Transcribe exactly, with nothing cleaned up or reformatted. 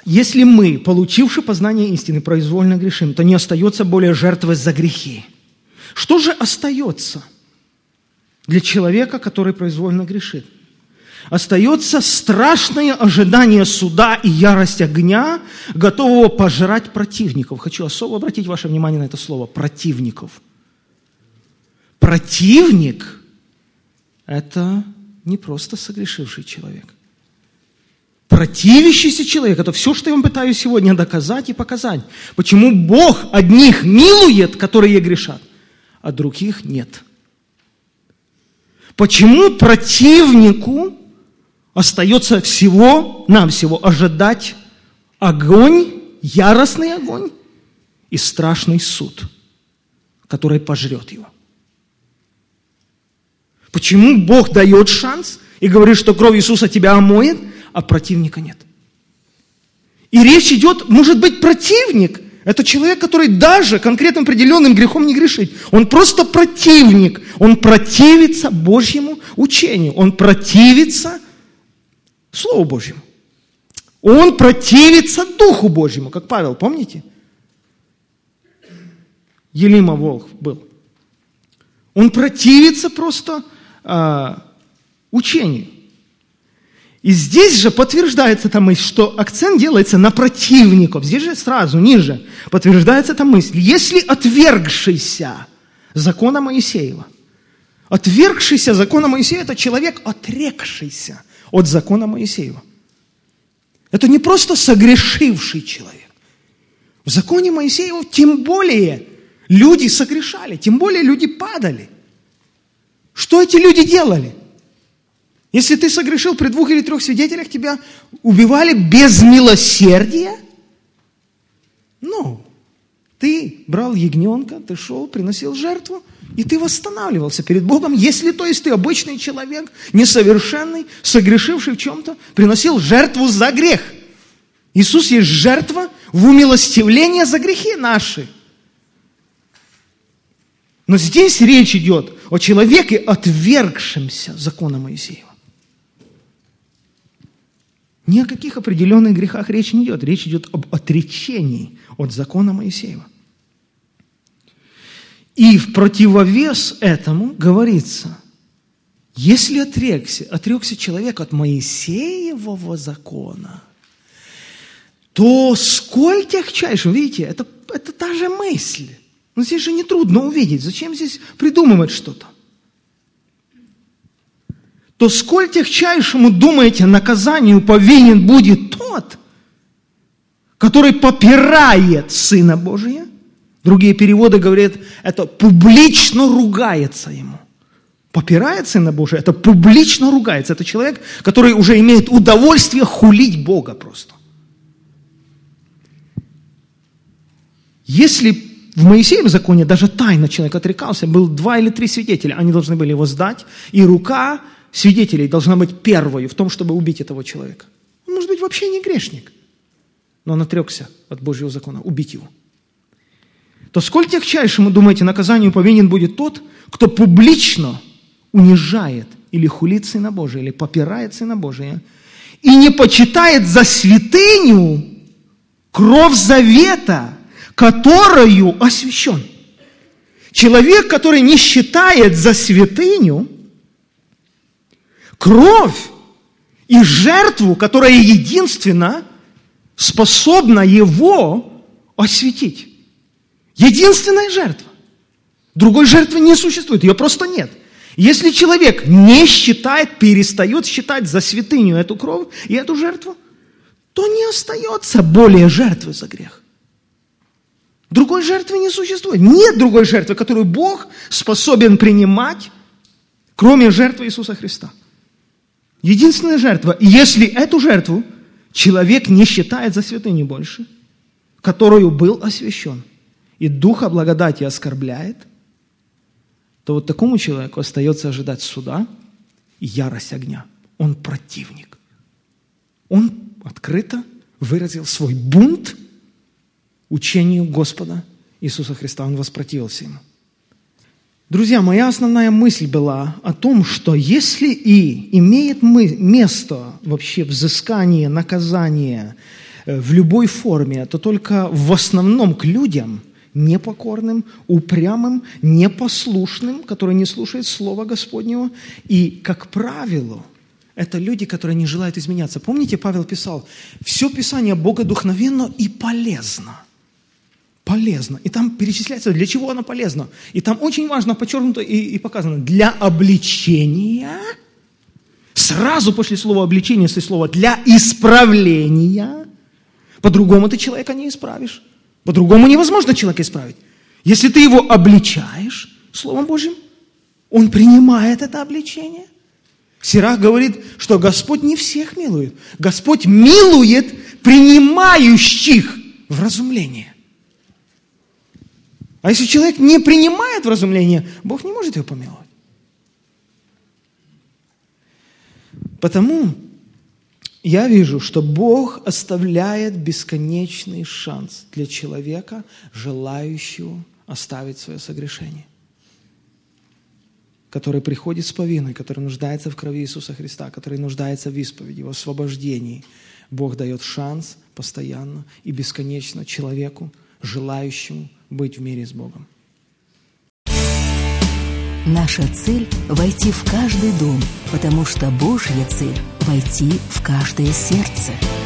если мы, получивши познание истины, произвольно грешим, то не остается более жертвы за грехи. Что же остается для человека, который произвольно грешит? Остается страшное ожидание суда и ярость огня, готового пожрать противников. Хочу особо обратить ваше внимание на это слово «противников». Противник – это не просто согрешивший человек. Противящийся человек – это все, что я вам пытаюсь сегодня доказать и показать. Почему Бог одних милует, которые грешат, а других нет. Почему противнику остается всего-навсего ожидать огонь, яростный огонь и страшный суд, который пожрет его. Почему Бог дает шанс и говорит, что кровь Иисуса тебя омоет, а противника нет? И речь идет, может быть, противник – это человек, который даже конкретным определенным грехом не грешит. Он просто противник. Он противится Божьему учению. Он противится Слову Божьему. Он противится Духу Божьему, как Павел, помните? Елима волк был. Он противится просто а, учению. И здесь же подтверждается эта мысль, что акцент делается на противников. Здесь же сразу, ниже, подтверждается эта мысль. Если отвергшийся закона Моисеева, отвергшийся закона Моисеева, это человек, отрекшийся от закона Моисеева. Это не просто согрешивший человек. В законе Моисеева тем более люди согрешали, тем более люди падали. Что эти люди делали? Если ты согрешил при двух или трех свидетелях, тебя убивали без милосердия? Ну, ты брал ягненка, ты шел, приносил жертву, и ты восстанавливался перед Богом. Если, то есть, ты обычный человек, несовершенный, согрешивший в чем-то, приносил жертву за грех. Иисус есть жертва в умилостивление за грехи наши. Но здесь речь идет о человеке, отвергшемся закона Моисеева. Ни о каких определенных грехах речь не идет. Речь идет об отречении от закона Моисеева. И в противовес этому говорится, если отрекся, отрекся человек от Моисеевого закона, то сколь тягчайшим, видите, это, это та же мысль. Но здесь же нетрудно увидеть, зачем здесь придумывать что-то. То сколь тягчайшему, думаете, наказанию повинен будет тот, который попирает Сына Божия. Другие переводы говорят, это публично ругается ему. Попирает Сына Божия, это публично ругается. Это человек, который уже имеет удовольствие хулить Бога просто. Если в Моисеевом законе даже тайно человек отрекался, был два или три свидетеля, они должны были его сдать, и рука свидетелей должна быть первой в том, чтобы убить этого человека. Он может быть вообще не грешник, но он отрекся от Божьего закона, убить его. То сколь тягчайшему, думаете, наказанию повинен будет тот, кто публично унижает или хулит Сына Божия, или попирает Сына Божия, и не почитает за святыню кровь завета, которою освящен. Человек, который не считает за святыню кровь и жертву, которая единственно способна его осветить. Единственная жертва. Другой жертвы не существует, ее просто нет. Если человек не считает, перестает считать за святыню эту кровь и эту жертву, то не остается более жертвы за грех. Другой жертвы не существует. Нет другой жертвы, которую Бог способен принимать, кроме жертвы Иисуса Христа. Единственная жертва. И если эту жертву человек не считает за святыню больше, которую был освящен, и Духа благодати оскорбляет, то вот такому человеку остается ожидать суда и ярость огня. Он противник. Он открыто выразил свой бунт учению Господа Иисуса Христа. Он воспротивился ему. Друзья, моя основная мысль была о том, что если и имеет место вообще взыскание, наказание в любой форме, то только в основном к людям, непокорным, упрямым, непослушным, которые не слушают Слова Господнего. И, как правило, это люди, которые не желают изменяться. Помните, Павел писал, все Писание богодухновенно и полезно. Полезно. И там перечисляется, для чего оно полезно. И там очень важно подчеркнуто и, и показано, для обличения, сразу после слова обличения стоит слово для исправления. По-другому ты человека не исправишь. По-другому невозможно человека исправить. Если ты его обличаешь Словом Божьим, он принимает это обличение. Сирах говорит, что Господь не всех милует. Господь милует принимающих вразумление. А если человек не принимает вразумление, Бог не может его помиловать. Потому я вижу, что Бог оставляет бесконечный шанс для человека, желающего оставить свое согрешение, который приходит с повинной, который нуждается в крови Иисуса Христа, который нуждается в исповеди, в освобождении. Бог дает шанс постоянно и бесконечно человеку, желающему быть в мире с Богом. Наша цель – войти в каждый дом, потому что Божья цель – войти в каждое сердце.